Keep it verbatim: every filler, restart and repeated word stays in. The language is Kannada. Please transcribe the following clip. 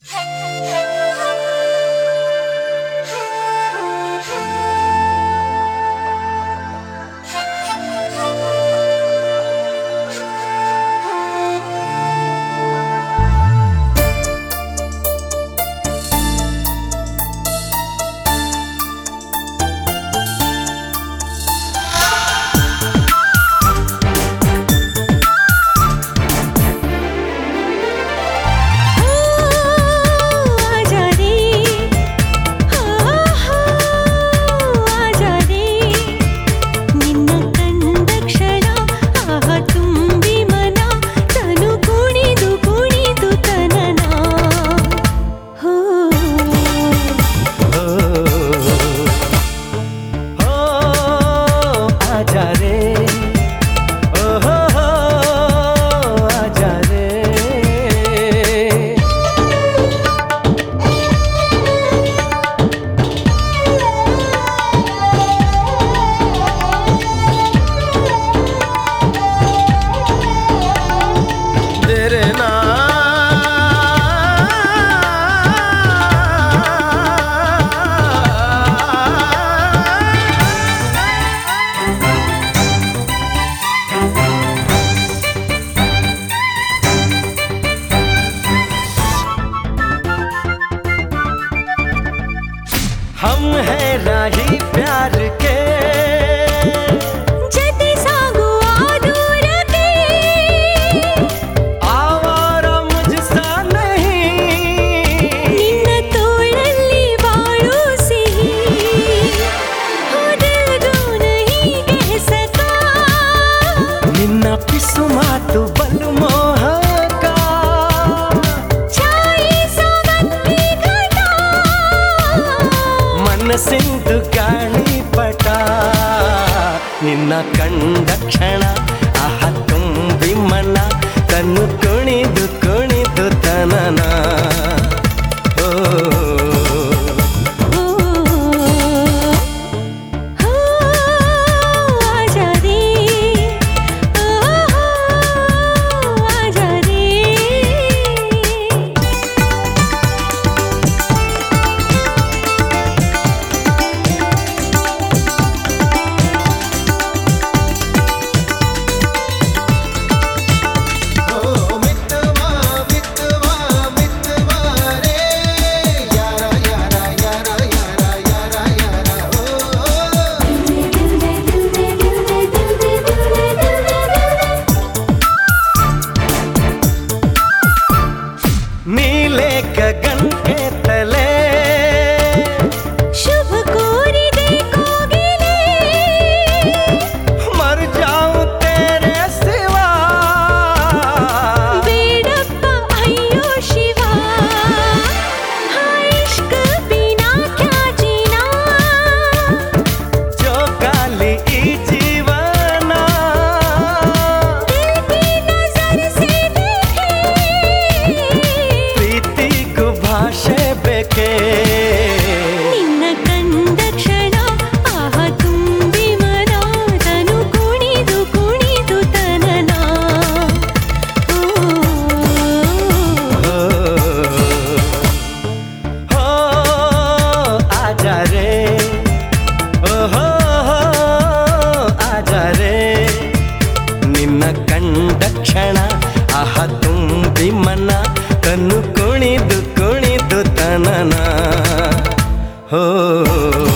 हम है राही प्यार के जते सागुआ दूर के आवारा मुझसा नहीं निन्न तोड़ली बाड़ू सिही हो दिल जो नहीं कह सका निन्न पिसु मातु बल मोह का छाई सावत्ती घटा ಮನಸ್ಸಿಂದು ಗಾಳಿ ಪಟ ನಿನ್ನ ಕಂಡ ಕ್ಷಣ ಆಹ ತುಂಬಿ ಮನ ತನ್ನು ಕುಣಿದು ಕುಣಿದು ತನನ ಓ नीले गगन के तले शुभ कोरी देखोगे मर जाऊं तेरे सिवा बेड़प्पा अय्यो शिवा हाँ इश्क बिना क्या जीना जो काली ई जीवना दिल की नजर से देखे ಪ್ರೀತಿ ಕು ಭಾಷೆ ಬೇಕೆ ನಿನ್ನ ಕಂಡ ಕ್ಷಣ ಆಹ ತುಂಬಿ ಮನ ತನು ಕುಣಿದು ಕುಣಿದು ತನನ ಓ ಹೋ ಆಜಾ ರೇ ಓ ಹೋ ಆಜಾ ರೇ ನಿನ್ನ ಕಂಡ ಕ್ಷಣ ಆಹ ತುಂಬಿ ಮನ ತನ್ನು ಕುಣಿದು ಕುಣಿದು ತನನ ಹೋ